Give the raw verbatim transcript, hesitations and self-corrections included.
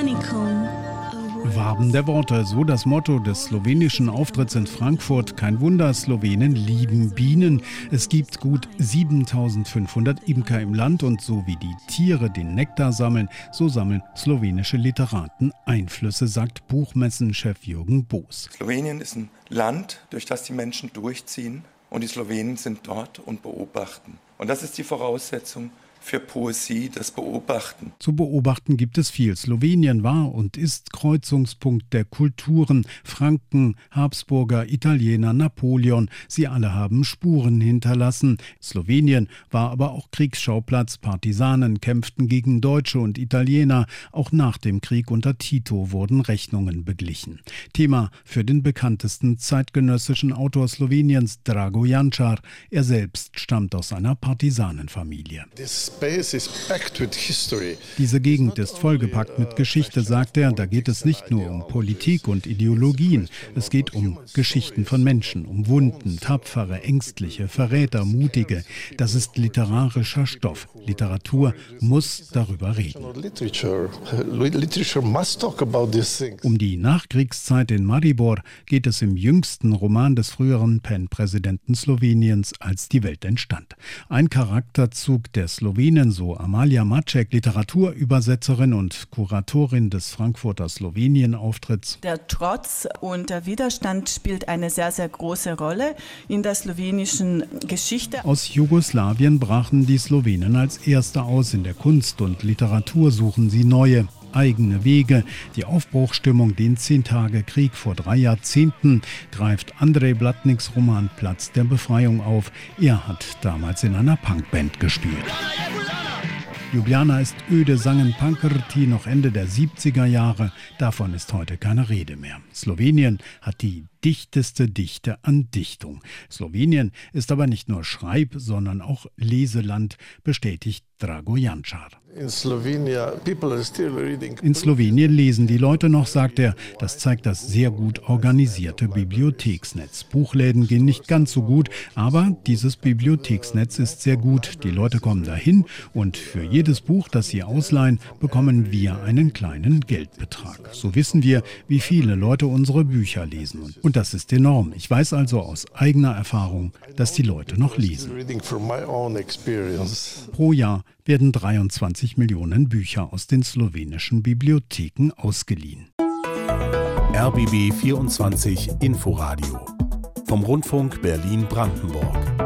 Slowenicum. Waben der Worte, so das Motto des slowenischen Auftritts in Frankfurt. Kein Wunder, Slowenen lieben Bienen. Es gibt gut siebentausendfünfhundert Imker im Land und so wie die Tiere den Nektar sammeln, so sammeln slowenische Literaten Einflüsse, sagt Buchmessenchef Jürgen Boos. Slowenien ist ein Land, durch das die Menschen durchziehen und die Slowenen sind dort und beobachten. Und das ist die Voraussetzung für Poesie, das Beobachten. Zu beobachten gibt es viel. Slowenien war und ist Kreuzungspunkt der Kulturen. Franken, Habsburger, Italiener, Napoleon, sie alle haben Spuren hinterlassen. Slowenien war aber auch Kriegsschauplatz. Partisanen kämpften gegen Deutsche und Italiener. Auch nach dem Krieg unter Tito wurden Rechnungen beglichen. Thema für den bekanntesten zeitgenössischen Autor Sloweniens, Drago Jančar. Er selbst stammt aus einer Partisanenfamilie. Diese Gegend ist vollgepackt mit Geschichte, sagt er. Da geht es nicht nur um Politik und Ideologien. Es geht um Geschichten von Menschen, um Wunden, Tapfere, Ängstliche, Verräter, Mutige. Das ist literarischer Stoff. Literatur muss darüber reden. Um die Nachkriegszeit in Maribor geht es im jüngsten Roman des früheren Pen-Präsidenten Sloweniens, als die Welt entstand. Ein Charakterzug der Slowenen, so Amalia Maček, Literaturübersetzerin und Kuratorin des Frankfurter Slowenien-Auftritts. Der Trotz und der Widerstand spielt eine sehr, sehr große Rolle in der slowenischen Geschichte. Aus Jugoslawien brachen die Slowenen als Erste aus. In der Kunst und Literatur suchen sie neue, eigene Wege. Die Aufbruchstimmung, den Zehn-Tage-Krieg vor drei Jahrzehnten, greift Andrej Blatniks Roman Platz der Befreiung auf. Er hat damals in einer Punkband gespielt. Ljubljana ist öde, sangen Pankrti noch Ende der siebziger Jahre. Davon ist heute keine Rede mehr. Slowenien hat die dichteste Dichte an Dichtung. Slowenien ist aber nicht nur Schreib-, sondern auch Leseland, bestätigt Drago Jančar. In Slowenien lesen die Leute noch, sagt er. Das zeigt das sehr gut organisierte Bibliotheksnetz. Buchläden gehen nicht ganz so gut, aber dieses Bibliotheksnetz ist sehr gut. Die Leute kommen dahin und für jedes Buch, das sie ausleihen, bekommen wir einen kleinen Geldbetrag. So wissen wir, wie viele Leute unsere Bücher lesen. Und das ist enorm. Ich weiß also aus eigener Erfahrung, dass die Leute noch lesen. Pro Jahr werden dreiundzwanzig Millionen Bücher aus den slowenischen Bibliotheken ausgeliehen. R B B vierundzwanzig Inforadio vom Rundfunk Berlin-Brandenburg.